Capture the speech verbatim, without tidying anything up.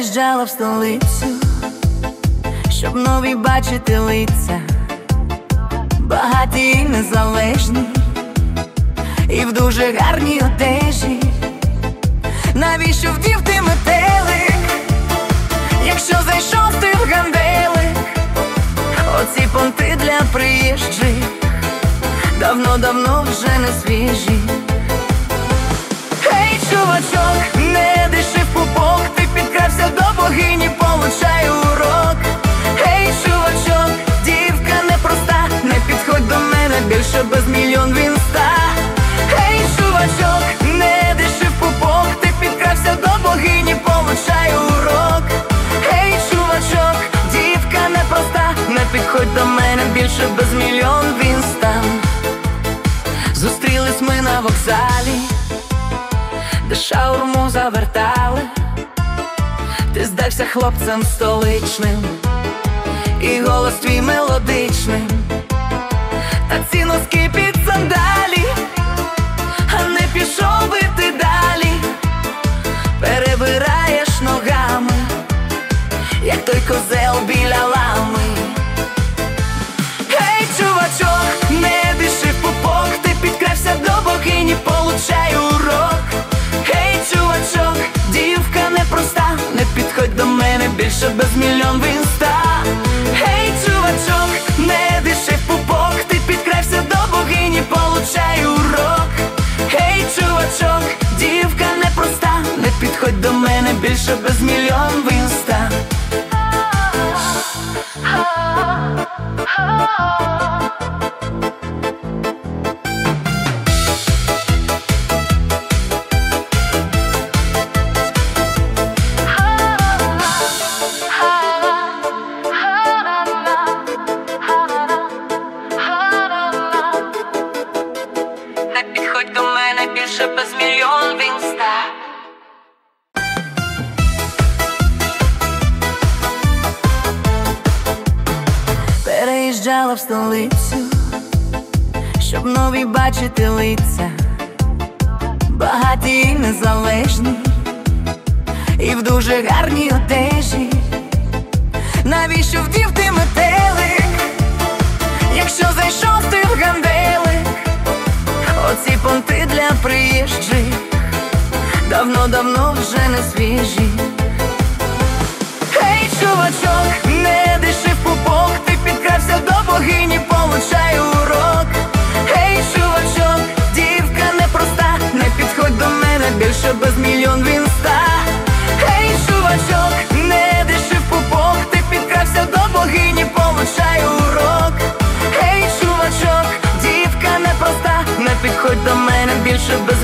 Переїжджала в столицю, щоб нові бачити лиця, багаті і незалежні, і в дуже гарній одежі. Навіщо вдів ти метелик, якщо зайшов ти в ганделик? Оці понти для приїжджих давно-давно вже не свіжі. Гей, чувачок, не диши в пупок, ти підкрався до богині, получай урок. Гей, чувачок, дівка непроста, не підходь до мене, більше без мільйон в інста. Гей, чувачок, не диши в пупок, ти підкрався до богині, получай урок. Гей, чувачок, дівка непроста, не підходь до мене, більше без мільйон в інста. Зустрілись ми на вокзалі, де шаурму завертали. Ти здався хлопцем столичним, і голос твій мелодичним, та ці носки під сандалі, а не пішов би ти далі. Перебираєш ногами, як той козел біля лами. Гей, чувачок, не диши в пупок, ти підкрався до богині, получай урок. Гей, чувачок, дівка непроста, не підходь до мене, більше без мільйон в інста. Гей, чувачок, не диши в пупок, ти підкрався до богині, получай урок. Гей, чувачок, дівка непроста, не підходь до мене, більше без мільйон в інста. Не підходь до мене, більше без мільйон в інста. Переїжджала в столицю, щоб нові бачити лиця, багаті і незалежні, і в дуже гарній одежі. Навіщо вдів ти метелик, якщо зайшов ти в ганделик? Оці понти для приїжджих давно-давно вже не свіжі. Гей, чувачок, не диши в пупок, ти підкрався до богині, получай урок. Гей, чувачок, дівка непроста, не підходь до мене, більше без мільйон в інста. Гей, чувачок, не диши в пупок, ти підкрався до богині, получай урок. Гей, чувачок, дівка непроста, не підходь до мене, більше без